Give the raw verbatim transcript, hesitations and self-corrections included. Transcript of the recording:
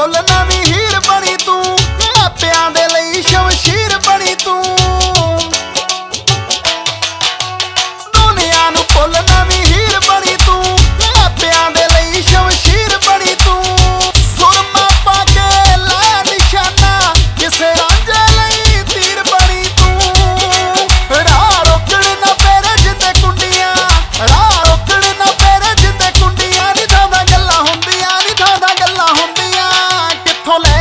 ਭੁੱਲ ਨਵੀਂ ਹੀਰ ਬਣੀ ਤੂੰ, ਮਾਪਿਆਂ ਦੇ ਲਈ ਸ਼ਮਸ਼ੀਰ ਬਣੀ ਤੂੰ। ਦੁਨੀਆ ਨੂੰ ਭੁੱਲ ਨਵੀਂ ਹੀਰ ਬਣੀ ਤੂੰ, ਮਾਪਿਆਂ ਦੇ ਲਈ ਸ਼ਮਸ਼ੀਰ ਬਣੀ ਤੂੰ। ਸੁਰਮਾ ਪਾ ਕੇ ਲਾਇਆ ਨਿਸ਼ਾਨਾ, ਕਿਸੇ ਰਾਂਝੇ ਲਈ ਤੀਰ ਬਣੀ ਤੂੰ। ਰਾਹ ਰੋਕਣ ਨਾ ਪੈਰੇ ਜਿੱਦੇ ਕੁੰਡੀਆਂ, ਰਾਹ ਰੋਕਣ ਨਾ ਪੈਰੇ ਜਿੱਦੇ ਕੁੰਡੀਆਂ। ਨੀ ਥਾਂ ਗੱਲਾਂ ਹੁੰਦੀਆਂ, ਨੀ ਥਾਂ ਗੱਲਾਂ ਹੁੰਦੀਆਂ, ਕਿੱਥੋਂ ਲੈ